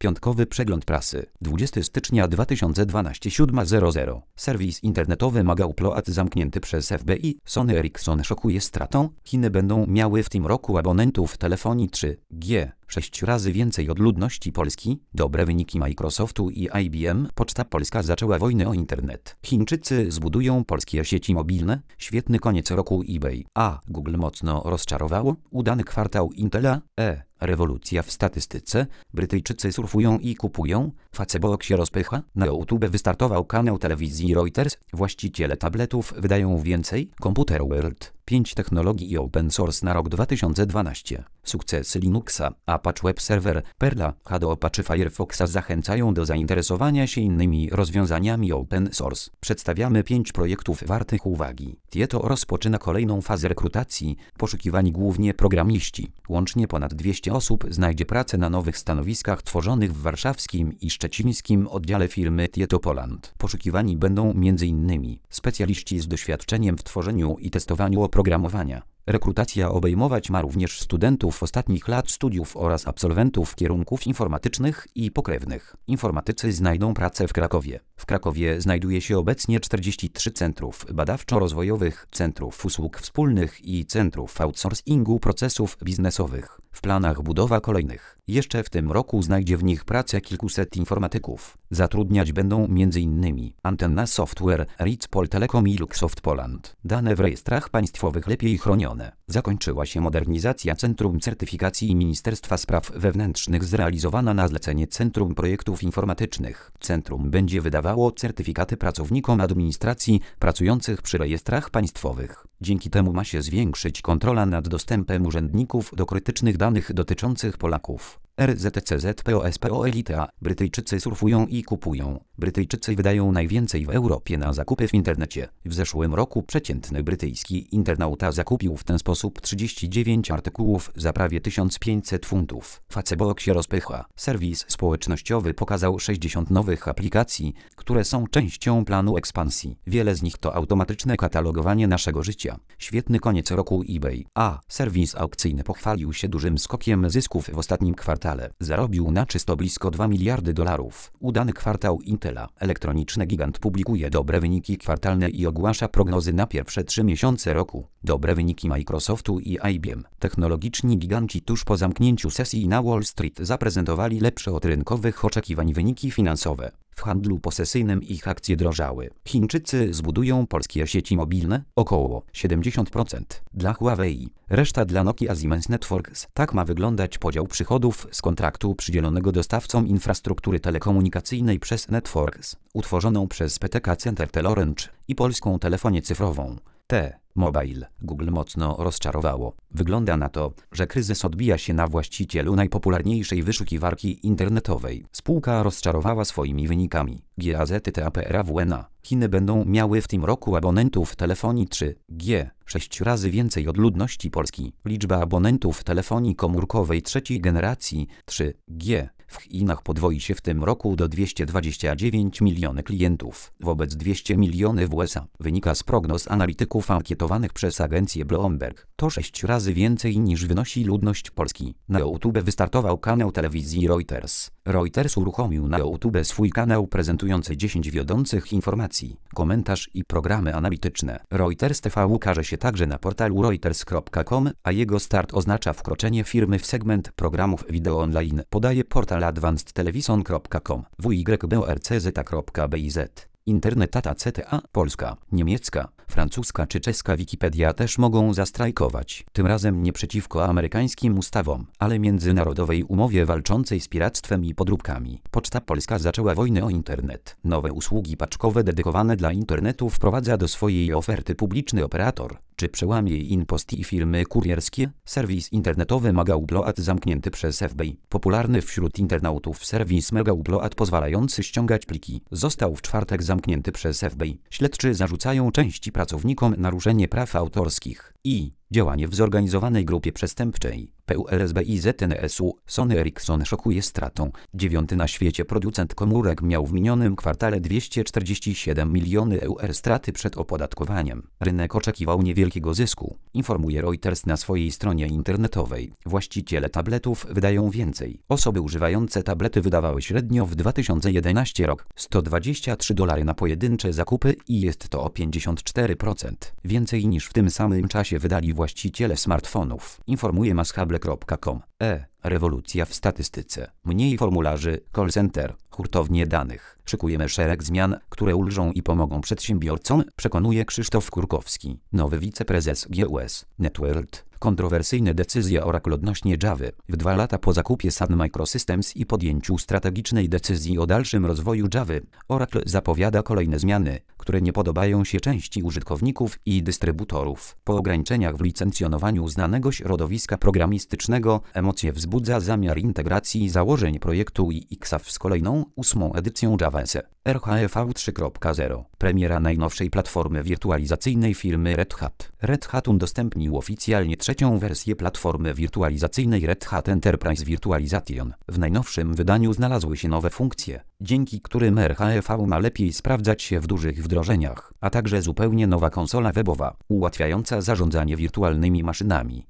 Piątkowy przegląd prasy. 20 stycznia 2012 7:00. Serwis internetowy Magauploat zamknięty przez FBI. Sony Ericsson szokuje stratą. Chiny będą miały w tym roku abonentów telefonii 3G 6 razy więcej od ludności Polski. Dobre wyniki Microsoftu i IBM. Poczta Polska zaczęła wojnę o internet. Chińczycy zbudują polskie sieci mobilne. Świetny koniec roku eBay. Google mocno rozczarowało. Udany kwartał Intela. Rewolucja w statystyce. Brytyjczycy surfują i kupują. Facebook się rozpycha. Na YouTube wystartował kanał telewizji Reuters. Właściciele tabletów wydają więcej. Computer World. 5 technologii i open source na rok 2012. Sukcesy Linuxa, Apache Web Server, Perla, Apache czy Firefoxa zachęcają do zainteresowania się innymi rozwiązaniami open source. Przedstawiamy 5 projektów wartych uwagi. Tieto rozpoczyna kolejną fazę rekrutacji, poszukiwani głównie programiści. Łącznie ponad 200 osób znajdzie pracę na nowych stanowiskach tworzonych w warszawskim i szczecińskim oddziale firmy Tieto Poland. Poszukiwani będą m.in. specjaliści z doświadczeniem w tworzeniu i testowaniu oprogramowania. Rekrutacja obejmować ma również studentów ostatnich lat studiów oraz absolwentów kierunków informatycznych i pokrewnych. Informatycy znajdą pracę w Krakowie. W Krakowie znajduje się obecnie 43 centrów badawczo-rozwojowych, centrów usług wspólnych i centrów outsourcingu procesów biznesowych. W planach budowa kolejnych. Jeszcze w tym roku znajdzie w nich pracę kilkuset informatyków. Zatrudniać będą m.in. Antenna Software, Ritzpol Telekom i Luxoft Poland. Dane w rejestrach państwowych lepiej chronione. Zakończyła się modernizacja Centrum Certyfikacji Ministerstwa Spraw Wewnętrznych zrealizowana na zlecenie Centrum Projektów Informatycznych. Centrum będzie wydawało certyfikaty pracownikom administracji pracujących przy rejestrach państwowych. Dzięki temu ma się zwiększyć kontrola nad dostępem urzędników do krytycznych danych dotyczących Polaków. RZTCZPOSPOLITA. Brytyjczycy surfują i kupują. Brytyjczycy wydają najwięcej w Europie na zakupy w internecie. W zeszłym roku przeciętny brytyjski internauta zakupił w ten sposób 39 artykułów za prawie 1500 funtów. Facebook się rozpycha. Serwis społecznościowy pokazał 60 nowych aplikacji, które są częścią planu ekspansji. Wiele z nich to automatyczne katalogowanie naszego życia. Świetny koniec roku eBay. Serwis aukcyjny pochwalił się dużym skokiem zysków w ostatnim kwartale. Zarobił na czysto blisko $2 miliardy. Udany kwartał Intela. Elektroniczny gigant publikuje dobre wyniki kwartalne i ogłasza prognozy na pierwsze 3 miesiące roku. Dobre wyniki Microsoftu i IBM. Technologiczni giganci tuż po zamknięciu sesji na Wall Street zaprezentowali lepsze od rynkowych oczekiwań wyniki finansowe. W handlu posesyjnym ich akcje drożały. Chińczycy zbudują polskie sieci mobilne, około 70% dla Huawei, reszta dla Nokia Siemens Networks. Tak ma wyglądać podział przychodów z kontraktu przydzielonego dostawcom infrastruktury telekomunikacyjnej przez Networks, utworzoną przez PTK Centertel Orange i Polską Telefonię Cyfrową. Mobile. Google mocno rozczarowało. Wygląda na to, że kryzys odbija się na właścicielu najpopularniejszej wyszukiwarki internetowej. Spółka rozczarowała swoimi wynikami. GAZTAPRAWNA. Chiny będą miały w tym roku abonentów telefonii 3G 6 razy więcej od ludności Polski. Liczba abonentów telefonii komórkowej trzeciej generacji 3G w Chinach podwoi się w tym roku do 229 miliony klientów, wobec 200 milionów w USA. Wynika z prognoz analityków ankietowanych przez agencję Bloomberg. To 6 razy więcej niż wynosi ludność Polski. Na YouTube wystartował kanał telewizji Reuters. Reuters uruchomił na YouTube swój kanał prezentujący 10 wiodących informacji, komentarz i programy analityczne. Reuters TV ukaże się także na portalu reuters.com, a jego start oznacza wkroczenie firmy w segment programów wideo online, podaje portal advancedtelevision.com, wyborcz.biz. Internet CTA, polska, niemiecka, francuska czy czeska Wikipedia też mogą zastrajkować. Tym razem nie przeciwko amerykańskim ustawom, ale międzynarodowej umowie walczącej z piractwem i podróbkami. Poczta Polska zaczęła wojnę o internet. Nowe usługi paczkowe dedykowane dla internetu wprowadza do swojej oferty publiczny operator. Czy przełamie InPost i firmy kurierskie? Serwis internetowy Magauploat zamknięty przez FBI. Popularny wśród internautów serwis Magauploat pozwalający ściągać pliki został w czwartek zamknięty przez FBI. Śledczy zarzucają części pracownikom naruszenie praw autorskich i Działanie w zorganizowanej grupie przestępczej. PULSB ZNS-u. Sony Ericsson szokuje stratą. 9. na świecie producent komórek miał w minionym kwartale 247 miliony euro straty przed opodatkowaniem. Rynek oczekiwał niewielkiego zysku, informuje Reuters na swojej stronie internetowej. Właściciele tabletów wydają więcej. Osoby używające tablety wydawały średnio w 2011 rok $123 na pojedyncze zakupy i jest to o 54% więcej niż w tym samym czasie wydali właściciele smartfonów, informuje masshable.com. Rewolucja w statystyce. Mniej formularzy, call center, hurtownie danych. Szykujemy szereg zmian, które ulżą i pomogą przedsiębiorcom, przekonuje Krzysztof Kurkowski, nowy wiceprezes GUS Networld. Kontrowersyjne decyzje Oracle odnośnie Java. W 2 lata po zakupie Sun Microsystems i podjęciu strategicznej decyzji o dalszym rozwoju Java, Oracle zapowiada kolejne zmiany, które nie podobają się części użytkowników i dystrybutorów. Po ograniczeniach w licencjonowaniu znanego środowiska programistycznego emocje wzbudza zamiar integracji założeń projektu i XAV z kolejną 8. edycją Java SE. RHEV 3.0. Premiera najnowszej platformy wirtualizacyjnej firmy Red Hat. Red Hat udostępnił oficjalnie 3. wersję platformy wirtualizacyjnej Red Hat Enterprise Virtualization. W najnowszym wydaniu znalazły się nowe funkcje, dzięki którym RHEV ma lepiej sprawdzać się w dużych wdrożeniach, a także zupełnie nowa konsola webowa, ułatwiająca zarządzanie wirtualnymi maszynami.